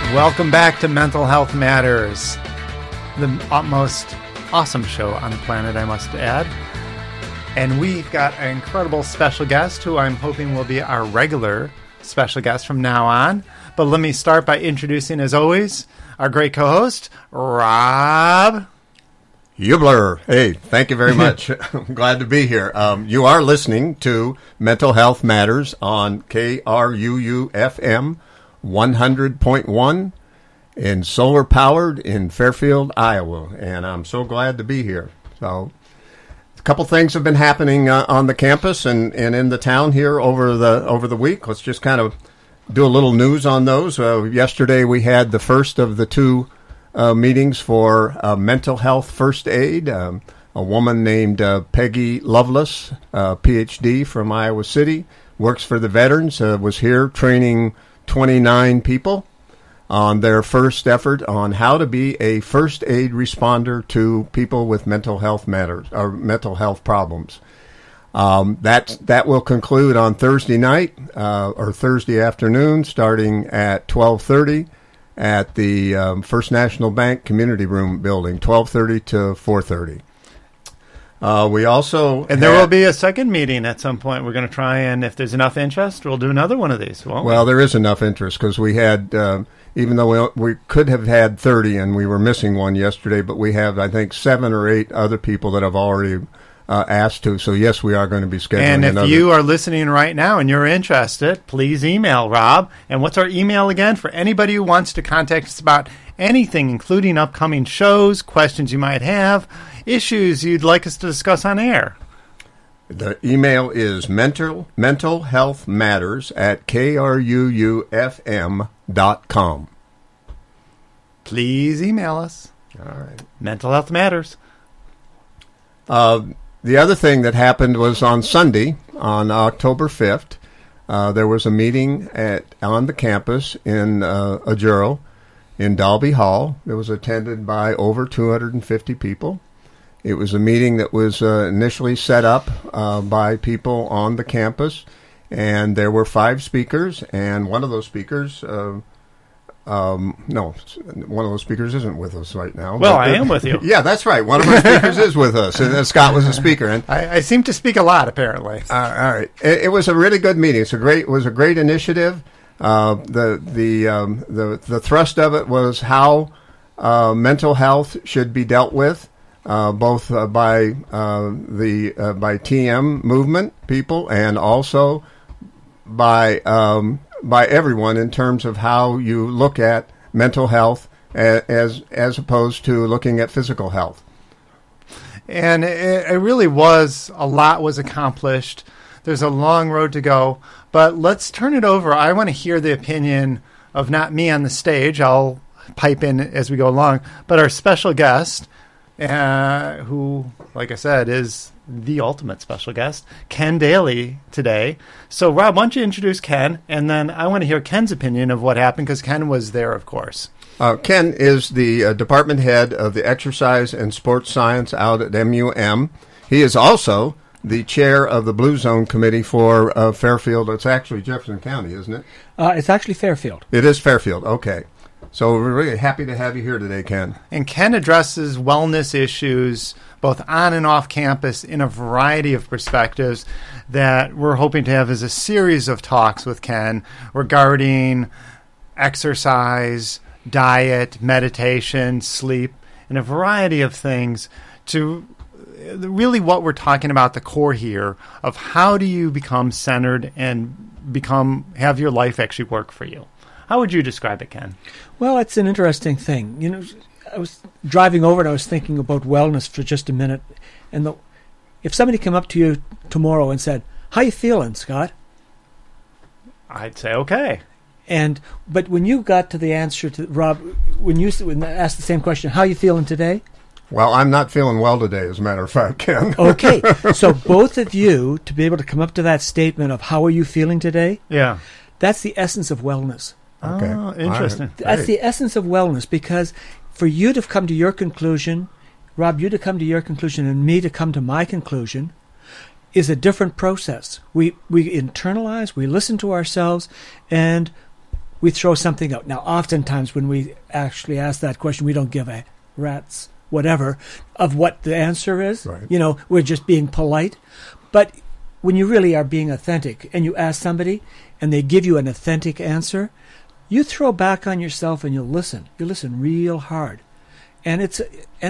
Welcome back to Mental Health Matters, the most awesome show on the planet, I must add. And we've got an incredible special guest who I'm hoping will be our regular special guest from now on. But let me start by introducing, as always, our great co-host, Rob Hubler. Hey, thank you very much. I'm glad to be here. You are listening to Mental Health Matters on KRUU-FM 100.1 and solar powered in Fairfield, Iowa. And I'm so glad to be here. So a couple things have been happening on the campus and in the town here over the week. Let's just kind of do a little news on those. Yesterday we had the first of the two meetings for mental health first aid. A woman named Peggy Lovelace, PhD from Iowa City, works for the veterans, was here training 29 people on their first effort on how to be a first aid responder to people with mental health matters or mental health problems. That will conclude on Thursday night or Thursday afternoon, starting at 12:30 at the First National Bank Community Room building, 12:30 to 4:30. We also there will be a second meeting at some point. We're going to try and, if there's enough interest, we'll do another one of these. Well, there is enough interest because we had, even though we could have had 30 and we were missing one yesterday, but we have, I think, 7 or 8 other people that have already asked to. So, yes, we are going to be scheduling And if another. you are listening right now and you're interested, please email Rob. And what's our email again? For anybody who wants to contact us about anything, including upcoming shows, questions you might have, issues you'd like us to discuss on air. The email is mentalhealthmatters@kruufm.com. Please email us. All right. Mental Health Matters. The other thing that happened was on Sunday, on October 5th, there was a meeting on the campus in Ajuro, in Dalby Hall. It was attended by over 250 people. It was a meeting that was initially set up by people on the campus, and there were 5 speakers, and one of those speakers... no, one of those speakers isn't with us right now. Well, I am with you. Yeah, that's right. One of our speakers is with us, and Scott was a speaker. And I seem to speak a lot, apparently. all right, it was a really good meeting. It was a great initiative. The thrust of it was how mental health should be dealt with, both by TM movement people and also by everyone in terms of how you look at mental health as opposed to looking at physical health. And it really was, a lot was accomplished. There's a long road to go. But let's turn it over. I want to hear the opinion of not me on the stage. I'll pipe in as we go along. But our special guest, who, like I said, is the ultimate special guest, Ken Daly, today. So, Rob, why don't you introduce Ken, and then I want to hear Ken's opinion of what happened, because Ken was there, of course. Ken is the department head of the exercise and sports science out at MUM. He is also the chair of the Blue Zone Committee for Fairfield. It's actually Jefferson County, isn't it? It's actually Fairfield. It is Fairfield, okay. So we're really happy to have you here today, Ken. And Ken addresses wellness issues both on and off campus in a variety of perspectives that we're hoping to have as a series of talks with Ken regarding exercise, diet, meditation, sleep, and a variety of things to really what we're talking about, the core here of how do you become centered and have your life actually work for you. How would you describe it, Ken? Well, it's an interesting thing. You know, I was driving over and I was thinking about wellness for just a minute. And if somebody came up to you tomorrow and said, "How you feeling, Scott?" I'd say okay. But when you got to the answer to Rob, when asked the same question, "How you feeling today?" Well, I'm not feeling well today, as a matter of fact, Ken. Okay, so both of you to be able to come up to that statement of "How are you feeling today?" Yeah, that's the essence of wellness. Okay. Oh, interesting. Right. That's the essence of wellness, because for you to come to your conclusion, Rob, you to come to your conclusion, and me to come to my conclusion, is a different process. We internalize, we listen to ourselves, and we throw something out. Now, oftentimes when we actually ask that question, we don't give a rat's whatever of what the answer is. Right. We're just being polite. But when you really are being authentic and you ask somebody and they give you an authentic answer, you throw back on yourself and you listen. You listen real hard. And it's a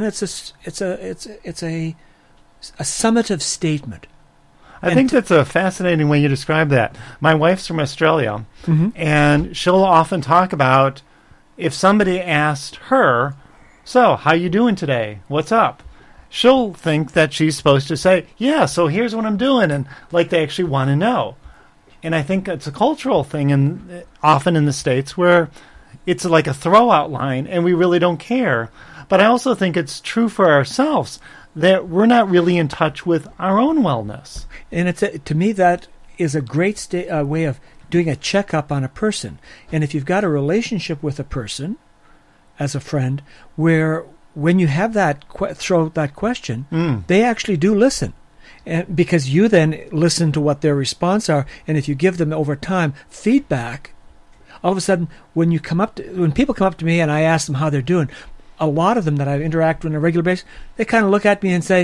summative statement. I think that's a fascinating way you describe that. My wife's from Australia, and she'll often talk about if somebody asked her, "So, how you doing today? What's up?" She'll think that she's supposed to say, "Yeah, so here's what I'm doing," and like they actually want to know. And I think it's a cultural thing, often in the States, where it's like a throw-out line, and we really don't care. But I also think it's true for ourselves that we're not really in touch with our own wellness. And to me, that is a great way of doing a checkup on a person. And if you've got a relationship with a person, as a friend, where when you have that throw that question, they actually do listen. And because you then listen to what their response are, and if you give them over time feedback, all of a sudden when people come up to me and I ask them how they're doing, a lot of them that I interact with on a regular basis, they kind of look at me and say,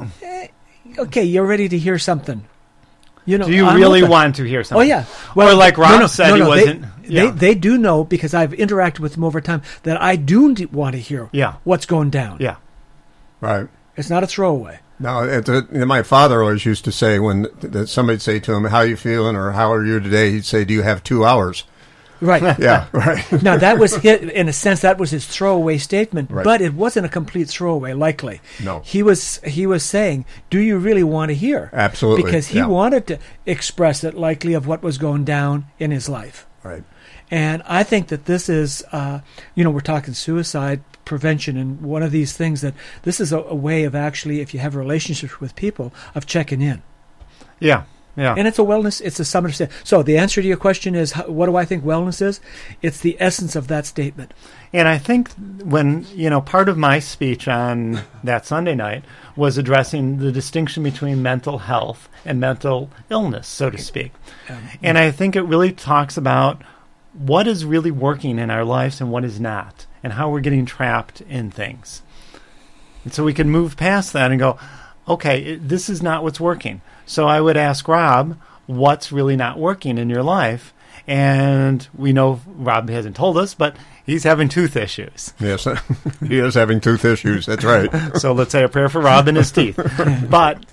"Okay, you're ready to hear something." Do you really want to hear something? Oh, yeah. Well, or like Rob said, he wasn't. They do know, because I've interacted with them over time, that I do want to hear what's going down. Yeah. Right. It's not a throwaway. No, my father always used to say when somebody'd say to him, "How you feeling?" or "How are you today?" he'd say, "Do you have 2 hours?" Right. Yeah, right. Now, that was in a sense, that was his throwaway statement, right. But it wasn't a complete throwaway, likely. No. He was saying, do you really want to hear? Absolutely. Because he wanted to express it, likely, of what was going down in his life. Right. And I think that this is, we're talking suicide prevention, and one of these things that this is a way of actually, if you have relationships with people, of checking in. Yeah. Yeah. And it's a summative statement. So the answer to your question is, what do I think wellness is? It's the essence of that statement. And I think when, part of my speech on that Sunday night was addressing the distinction between mental health and mental illness, so to speak. And I think it really talks about what is really working in our lives and what is not, and how we're getting trapped in things. And so we can move past that and go, okay, this is not what's working. So I would ask Rob, what's really not working in your life? And we know Rob hasn't told us, but he's having tooth issues. Yes, he is having tooth issues. That's right. So let's say a prayer for Rob and his teeth. But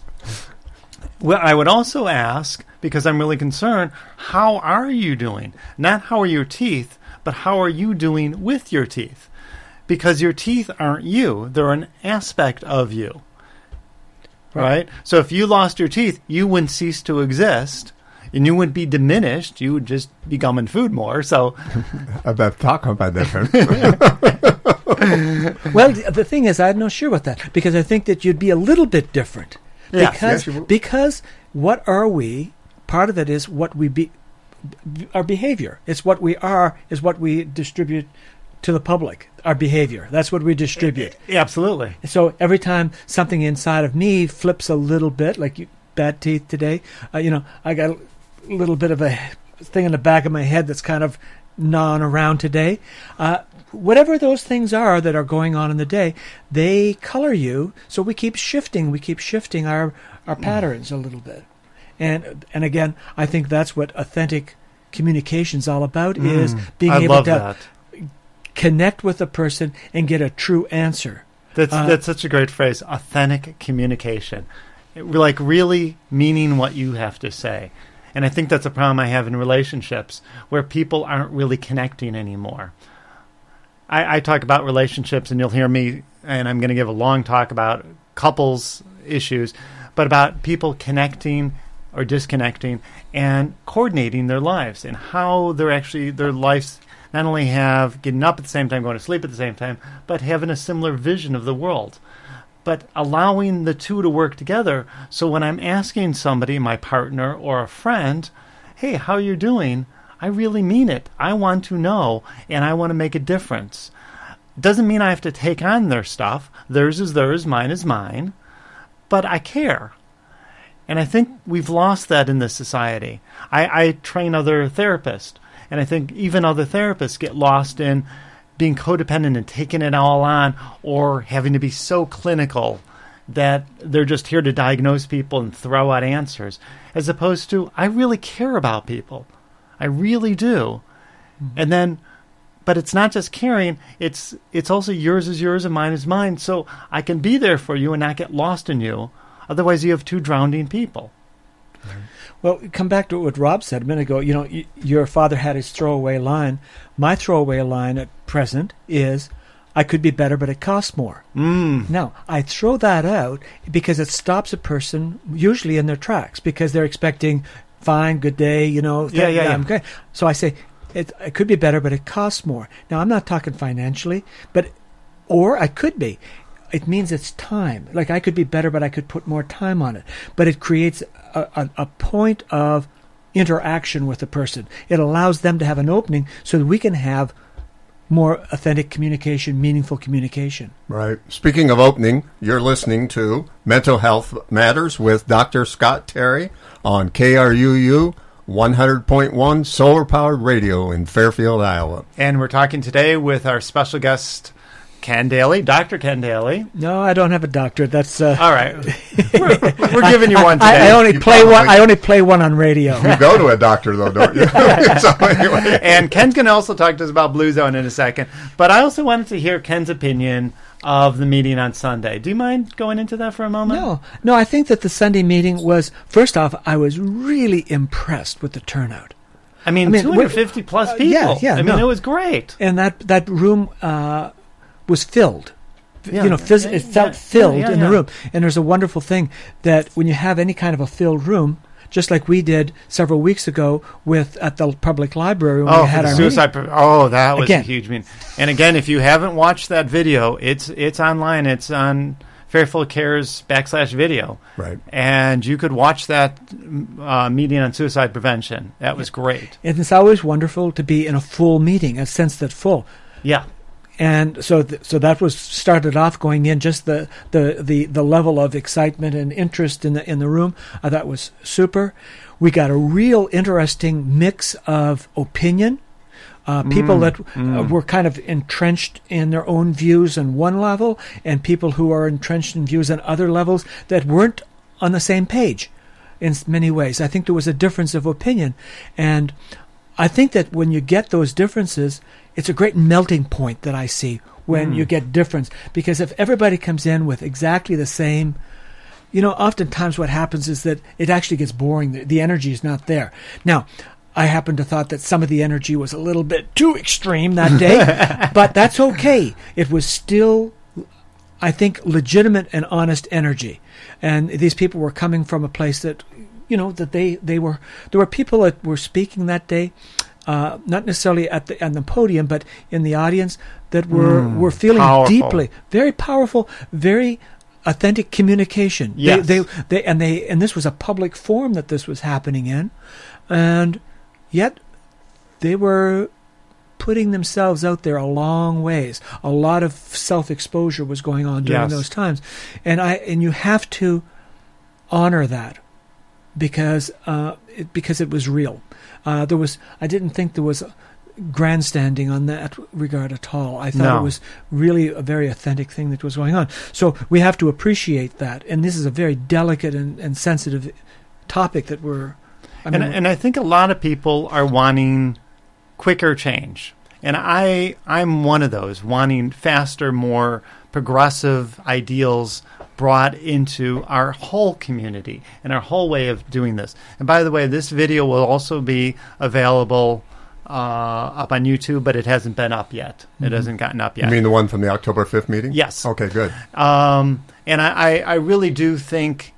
I would also ask, because I'm really concerned, how are you doing? Not how are your teeth, but how are you doing with your teeth? Because your teeth aren't you. They're an aspect of you. Right? So if you lost your teeth, you wouldn't cease to exist, and you wouldn't be diminished. You would just be gumming food more. So, talk about that. Well, the thing is, I'm not sure about that, because I think that you'd be a little bit different. Because what are we? Part of it is what we be. Our behavior. It's what we are. Is what we distribute to the public. Our behavior. That's what we distribute. Absolutely. So every time something inside of me flips a little bit, like bad teeth today, I got a little bit of a thing in the back of my head that's kind of gnawing around today. Whatever those things are that are going on in the day, they color you. So we keep shifting. We keep shifting our patterns a little bit. And again, I think that's what authentic communication's all about, is being able to connect with a person and get a true answer. That's such a great phrase, authentic communication. Like really meaning what you have to say. And I think that's a problem I have in relationships, where people aren't really connecting anymore. I talk about relationships, and you'll hear me, and I'm going to give a long talk about couples issues, but about people connecting or disconnecting and coordinating their lives, and how they're actually, their lives not only have getting up at the same time, going to sleep at the same time, but having a similar vision of the world. But allowing the two to work together, so when I'm asking somebody, my partner or a friend, hey, how you doing? I really mean it. I want to know, and I want to make a difference. It doesn't mean I have to take on their stuff. Theirs is theirs, mine is mine. But I care. And I think we've lost that in this society. I train other therapists. And I think even other therapists get lost in being codependent and taking it all on, or having to be so clinical that they're just here to diagnose people and throw out answers, as opposed to, I really care about people. I really do. Mm-hmm. And then, but it's not just caring, it's also yours is yours and mine is mine, so I can be there for you and not get lost in you. Otherwise, you have two drowning people. Mm-hmm. Well, come back to what Rob said a minute ago. Your father had his throwaway line. My throwaway line at present is, I could be better, but it costs more. Now, I throw that out because it stops a person usually in their tracks because they're expecting, fine, good day, I'm okay. So I say, it could be better, but it costs more. Now, I'm not talking financially, or I could be. It means it's time. Like, I could be better, but I could put more time on it. But it creates a point of interaction with the person. It allows them to have an opening so that we can have more authentic communication, meaningful communication. Right. Speaking of opening, you're listening to Mental Health Matters with Dr. Scott Terry on KRUU 100.1 solar-powered radio in Fairfield, Iowa. And we're talking today with our special guest, Ken Daly, Dr. Ken Daly. No, I don't have a doctorate. That's all right. We're giving you one today. I only play one. I only play one on radio. You go to a doctor, though, don't you? So anyway. And Ken's going to also talk to us about Blue Zone in a second. But I also wanted to hear Ken's opinion of the meeting on Sunday. Do you mind going into that for a moment? No. I think that the Sunday meeting was, first off, I was really impressed with the turnout. I mean 250 plus people. Yeah. It was great. And that room was filled. It felt filled in the room. And there's a wonderful thing that when you have any kind of a filled room, just like we did several weeks ago at the public library when we had our suicide. That was a huge meeting. And again, if you haven't watched that video, it's online. It's on Fairfield Cares /video. Right. And you could watch that meeting on suicide prevention. That was great. And it's always wonderful to be in a full meeting, a sense that full. Yeah. And so that was started off going in, just the level of excitement and interest in the room. I thought was super. We got a real interesting mix of opinion. People that were kind of entrenched in their own views on one level, and people who are entrenched in views on other levels that weren't on the same page in many ways. I think there was a difference of opinion. And I think that when you get those differences, it's a great melting point that I see when you get difference. Because if everybody comes in with exactly the same, oftentimes what happens is that it actually gets boring. The energy is not there. Now, I happen to thought that some of the energy was a little bit too extreme that day, but that's okay. It was still, I think, legitimate and honest energy. And these people were coming from a place that, that there were people that were speaking that day, not necessarily on the podium, but in the audience that were feeling powerful. Deeply, very powerful, very authentic communication. Yes. And this was a public forum that this was happening in, and yet they were putting themselves out there a long ways. A lot of self-exposure was going on during those times, and you have to honor that because it was real. I didn't think there was grandstanding on that regard at all. I thought it was really a very authentic thing that was going on. So we have to appreciate that. And this is a very delicate and sensitive topic that And I think a lot of people are wanting quicker change. And I'm one of those, wanting faster, more progressive ideals brought into our whole community and our whole way of doing this. And by the way, this video will also be available up on YouTube, but it hasn't been up yet. It hasn't gotten up yet. You mean the one from the October 5th meeting? Yes. Okay, good. And I really do think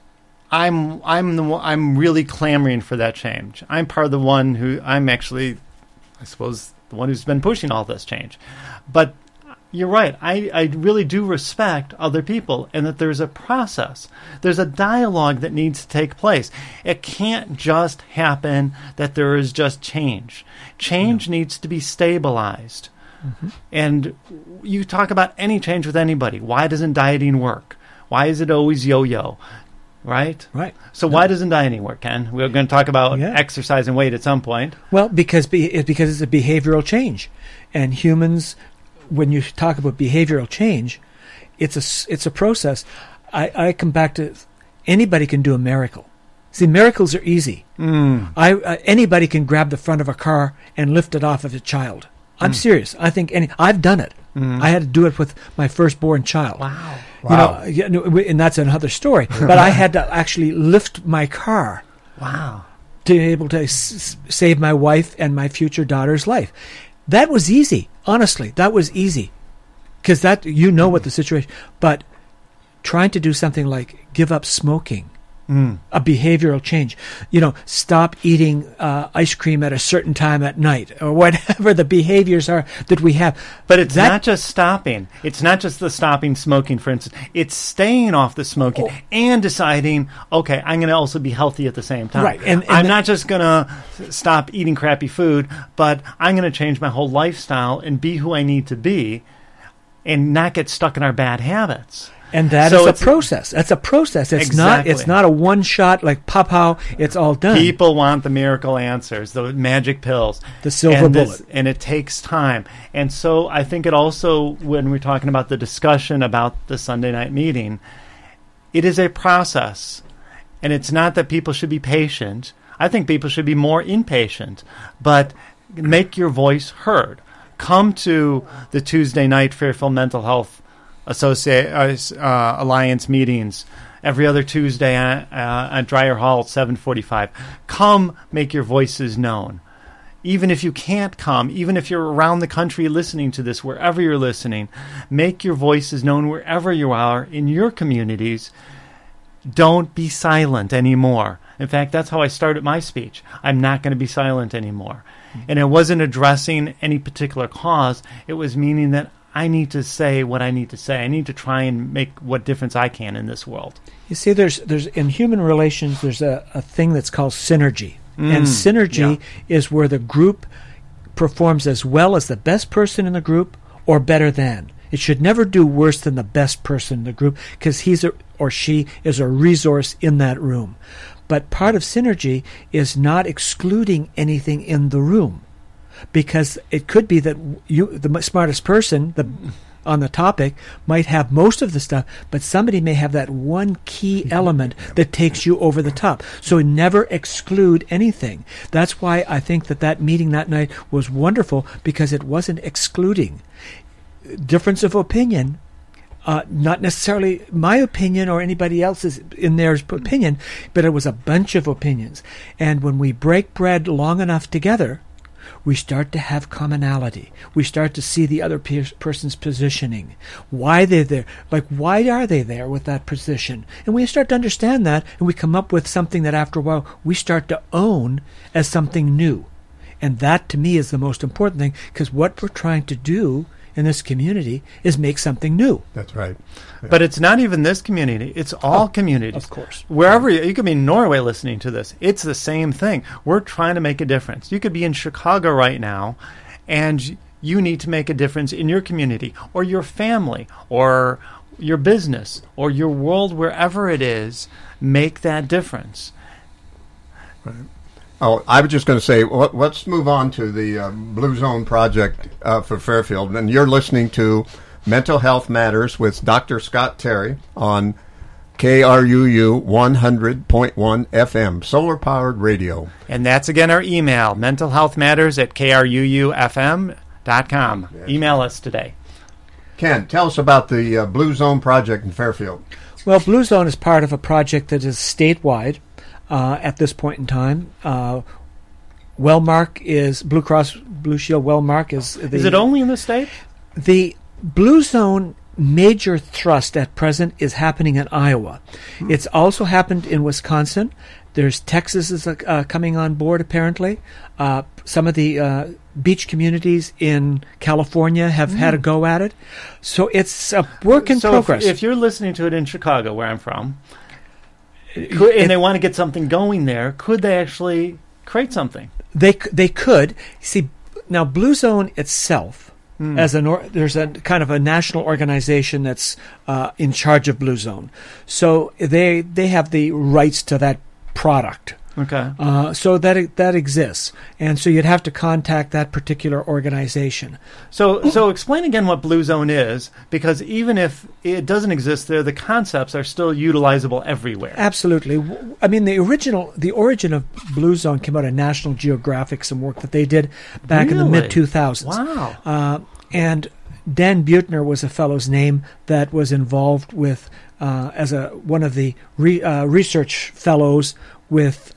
I'm really clamoring for that change. I'm part of the one who I'm actually, I suppose, the one who's been pushing all this change. But you're right. I really do respect other people and that there's a process. There's a dialogue that needs to take place. It can't just happen that there is just change. Change needs to be stabilized. Mm-hmm. And you talk about any change with anybody. Why doesn't dieting work? Why is it always yo-yo? Right? Right. So why doesn't dieting work, Ken? We're going to talk about Yeah. exercise and weight at some point. Well, because it's a behavioral change, and humans, when you talk about behavioral change, it's a process. I come back to anybody can do a miracle. See, miracles are easy. Anybody can grab the front of a car and lift it off of a child. I'm serious. I think I've done it. I had to do it with my firstborn child. Wow. And that's another story. But I had to actually lift my car Wow. to be able to save my wife and my future daughter's life. That was easy. Honestly, that was easy. Because what the situation. But trying to do something like give up smoking, a behavioral change, stop eating ice cream at a certain time at night, or whatever the behaviors are that we have. But it's not just stopping. It's not just the stopping smoking, for instance. It's staying off the smoking and deciding, okay, I'm going to also be healthy at the same time. Right. And I'm not just going to stop eating crappy food, but I'm going to change my whole lifestyle and be who I need to be and not get stuck in our bad habits. And that is a process. That's a process. It's not a one shot like pow. It's all done. People want the miracle answers, the magic pills, the silver bullet, and it takes time. And so I think it also, when we're talking about the discussion about the Sunday night meeting, it is a process, and it's not that people should be patient. I think people should be more impatient, but make your voice heard. Come to the Tuesday night Fairfield Mental Health Alliance meetings every other Tuesday at Dreyer Hall at 7:45. Come make your voices known. Even if you can't come, even if you're around the country listening to this, wherever you're listening, make your voices known wherever you are in your communities. Don't be silent anymore. In fact, that's how I started my speech. I'm not going to be silent anymore. And it wasn't addressing any particular cause. It was meaning that I need to say what I need to say. I need to try and make what difference I can in this world. You see, there's in human relations, there's a thing that's called synergy. And synergy is where the group performs as well as the best person in the group or better than. It should never do worse than the best person in the group because he or she is a resource in that room. But part of synergy is not excluding anything in the room. Because it could be that you, the smartest person on the topic, might have most of the stuff, but somebody may have that one key element that takes you over the top. So never exclude anything. That's why I think that meeting that night was wonderful, because it wasn't excluding. Difference of opinion, not necessarily my opinion or anybody else's in their opinion, but it was a bunch of opinions. And when we break bread long enough together, we start to have commonality. We start to see the other person's positioning. Why they're there. Like, why are they there with that position? And we start to understand that, and we come up with something that after a while we start to own as something new. And that, to me, is the most important thing, because what we're trying to do in this community is make something new. That's right. Yeah. But it's not even this community. It's all communities. Of course. Wherever you could be in Norway listening to this, it's the same thing. We're trying to make a difference. You could be in Chicago right now, and you need to make a difference in your community or your family or your business or your world, wherever it is. Make that difference. Right. Oh, I was just going to say, let's move on to the Blue Zone Project for Fairfield. And you're listening to Mental Health Matters with Dr. Scott Terry on KRUU 100.1 FM, solar-powered radio. And that's, again, our email, mentalhealthmatters@kruufm.com. Yes. Email us today. Ken, tell us about the Blue Zone Project in Fairfield. Well, Blue Zone is part of a project that is statewide. At this point in time, Wellmark is Blue Cross Blue Shield. Wellmark is the. Is it only in the state? The Blue Zone major thrust at present is happening in Iowa. It's also happened in Wisconsin. There's Texas is coming on board apparently. Some of the beach communities in California have had a go at it. So it's a work in progress. If you're listening to it in Chicago, where I'm from. And they want to get something going there, could they actually create something? They could. See, now Blue Zone itself There's a kind of a national organization that's in charge of Blue Zone. So they have the rights to that product. Okay. So that exists, and so you'd have to contact that particular organization. So explain again what Blue Zone is, because even if it doesn't exist there, the concepts are still utilizable everywhere. Absolutely. I mean, the origin of Blue Zone came out of National Geographic, some work that they did back in the mid-2000s. Wow. And Dan Buettner was a fellow's name that was involved with as one of the research fellows with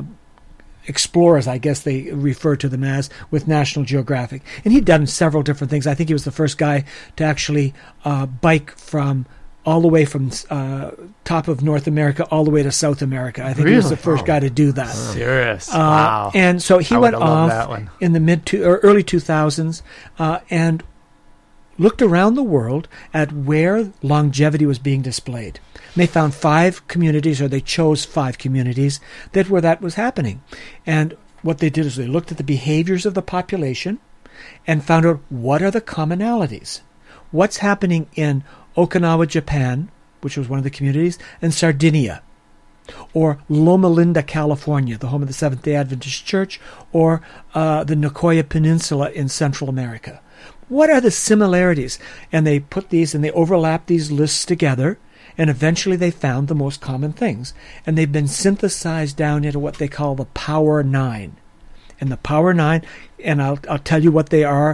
explorers, I guess they refer to them as, with National Geographic. And he'd done several different things. I think he was the first guy to actually bike all the way from top of North America all the way to South America. I think he was the first guy to do that. Serious. Wow. And so he went off in the early 2000s and looked around the world at where longevity was being displayed. And they found 5 communities, or they chose 5 communities where that was happening. And what they did is they looked at the behaviors of the population and found out what are the commonalities. What's happening in Okinawa, Japan, which was one of the communities, and Sardinia, or Loma Linda, California, the home of the Seventh-day Adventist Church, or the Nicoya Peninsula in Central America. What are the similarities? And they put these and they overlap these lists together, and eventually they found the most common things. And they've been synthesized down into what they call the Power 9. And the Power 9, and I'll tell you what they are,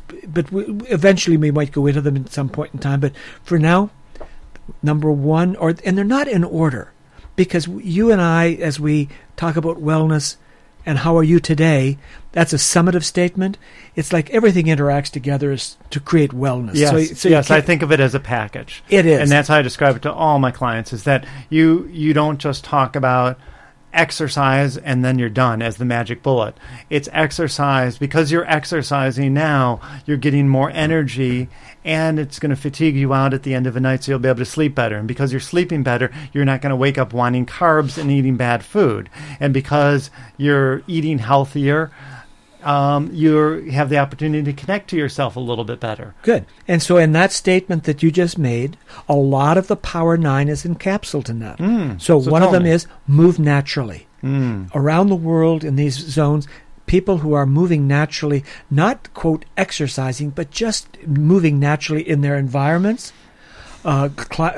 eventually we might go into them at some point in time. But for now, number 1, and they're not in order, because you and I, as we talk about wellness and how are you today, that's a summative statement. It's like everything interacts together to create wellness. Yes, yes, I think of it as a package. It is. And that's how I describe it to all my clients, is that you don't just talk about exercise and then you're done as the magic bullet. It's exercise. Because you're exercising now, you're getting more energy, and it's going to fatigue you out at the end of the night, so you'll be able to sleep better. And because you're sleeping better, you're not going to wake up wanting carbs and eating bad food. And because you're eating healthier, you have the opportunity to connect to yourself a little bit better. Good. And so in that statement that you just made, a lot of the Power 9 is encapsulated in that. So one of them is move naturally. Around the world in these zones, people who are moving naturally, not, quote, exercising, but just moving naturally in their environments. The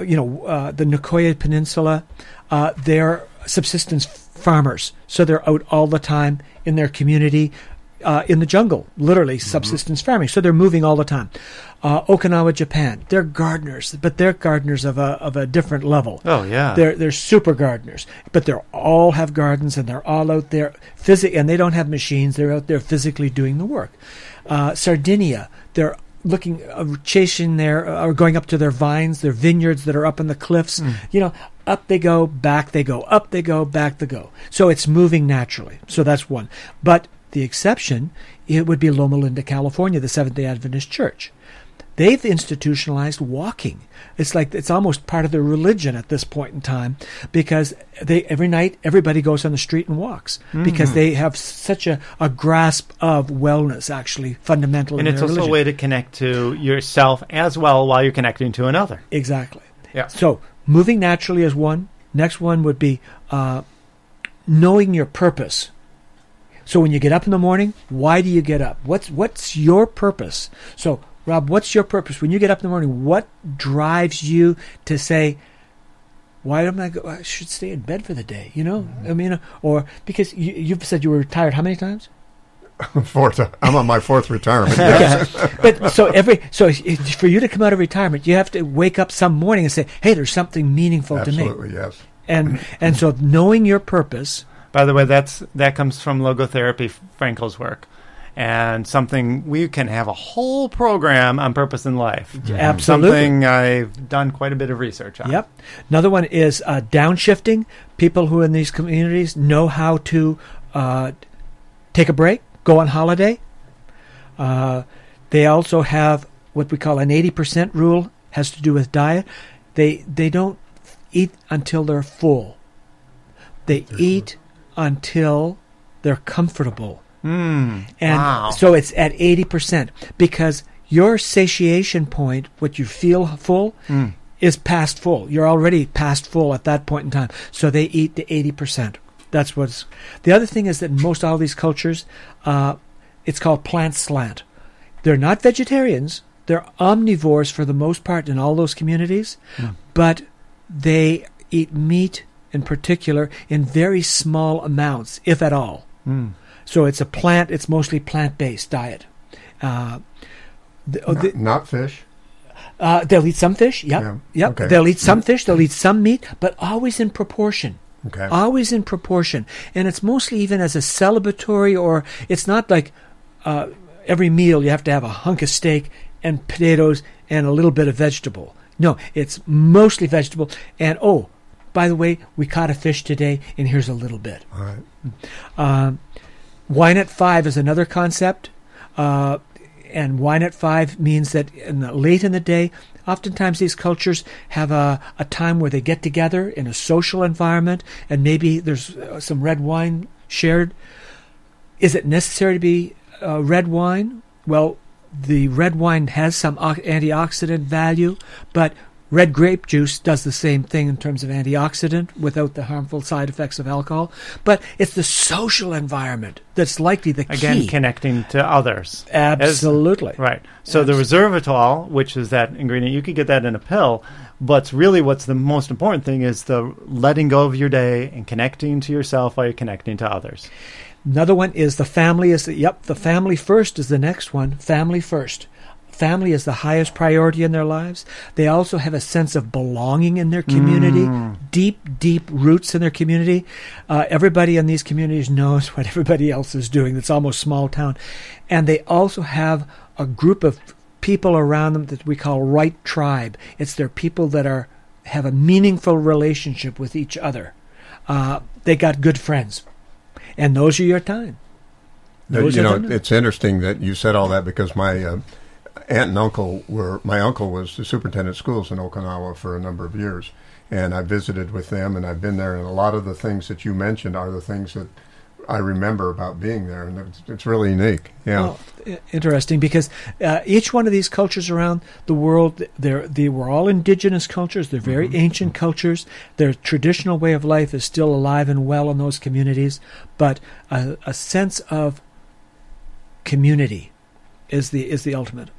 Nicoya Peninsula, they're subsistence farmers. So they're out all the time in their community, in the jungle, literally subsistence farming. So they're moving all the time. Okinawa, Japan, they're gardeners, but they're gardeners of a different level. Oh yeah, they're super gardeners, but they all have gardens and they're all out there and they don't have machines. They're out there physically doing the work. Sardinia, they're chasing or going up to their vines, their vineyards that are up on the cliffs. Up they go, back they go, up they go, back they go. So it's moving naturally. So that's one. But the exception, it would be Loma Linda, California, the Seventh-day Adventist Church. They've institutionalized walking. It's like it's almost part of their religion at this point in time, because every night everybody goes on the street and walks, because they have such a grasp of wellness, actually, fundamental in their religion. And it's also a way to connect to yourself as well while you're connecting to another. Exactly. Yeah. So moving naturally is one. Next one would be knowing your purpose. So when you get up in the morning, why do you get up? What's your purpose? So, Rob, what's your purpose? When you get up in the morning, what drives you to say, why don't I should stay in bed for the day, I mean, or because you've said you were retired how many times? 4th. I'm on my 4th retirement. Yes. But so for you to come out of retirement, you have to wake up some morning and say, hey, there's something meaningful to me. Absolutely, yes. And so knowing your purpose. By the way, that comes from logotherapy, Frankel's work, and something we can have a whole program on purpose in life. Absolutely. Something I've done quite a bit of research on. Yep. Another one is downshifting. People who in these communities know how to take a break, go on holiday. They also have what we call an 80% rule, has to do with diet. They don't eat until they're full. They eat until they're comfortable. And wow. So it's at 80%, because your satiation point, what you feel full, is past full. You're already past full at that point in time. So they eat to 80%. That's what's... The other thing is that in most all these cultures, it's called plant slant. They're not vegetarians. They're omnivores for the most part in all those communities, but they eat meat in particular in very small amounts, if at all. So it's mostly plant-based diet. Not fish? They'll eat some fish, yep. Okay. They'll eat some fish, they'll eat some meat, but always in proportion. Okay. Always in proportion. And it's mostly even as a celebratory, or it's not like every meal you have to have a hunk of steak and potatoes and a little bit of vegetable. No, it's mostly vegetable. And, oh, by the way, we caught a fish today, and here's a little bit. All right. Wine at 5 is another concept. And wine at 5 means that late in the day, oftentimes these cultures have a time where they get together in a social environment, and maybe there's some red wine shared. Is it necessary to be red wine? Well, the red wine has some antioxidant value, but red grape juice does the same thing in terms of antioxidant without the harmful side effects of alcohol. But it's the social environment that's likely the key. Again, connecting to others. Absolutely. Right. So the resveratrol, which is that ingredient, you could get that in a pill, but really what's the most important thing is the letting go of your day and connecting to yourself while you're connecting to others. Another one is the family the family first is the next one. Family first. Family is the highest priority in their lives. They also have a sense of belonging in their community, deep roots in their community. Everybody in these communities knows what everybody else is doing. It's almost small town. And they also have a group of people around them that we call right tribe. It's their people that have a meaningful relationship with each other. They got good friends. And those are your time. It's interesting that you said all that, because my aunt and uncle my uncle was the superintendent of schools in Okinawa for a number of years, and I visited with them, and I've been there, and a lot of the things that you mentioned are the things that I remember about being there, and it's really unique. Yeah. Well, interesting, because each one of these cultures around the world, they were all indigenous cultures. They're very ancient cultures. Their traditional way of life is still alive and well in those communities, but a sense of community is the ultimate.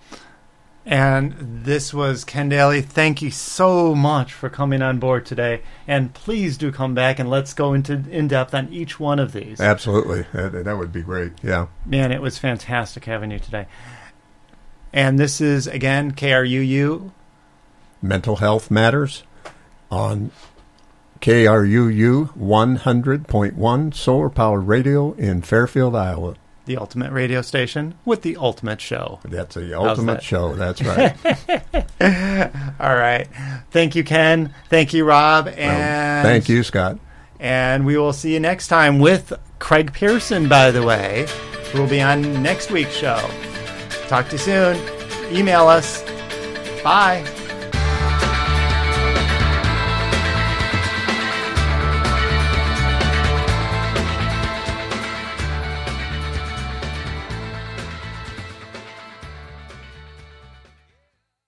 And this was Ken Daly. Thank you so much for coming on board today. And please do come back and let's go into in-depth on each one of these. Absolutely. That would be great. Yeah. Man, it was fantastic having you today. And this is, again, KRUU. Mental Health Matters on KRUU 100.1 Solar Power Radio in Fairfield, Iowa. The ultimate radio station with the ultimate show. That's the ultimate show. That's right. All right. Thank you, Ken. Thank you, Rob. And thank you, Scott. And we will see you next time with Craig Pearson, by the way, who will be on next week's show. Talk to you soon. Email us. Bye.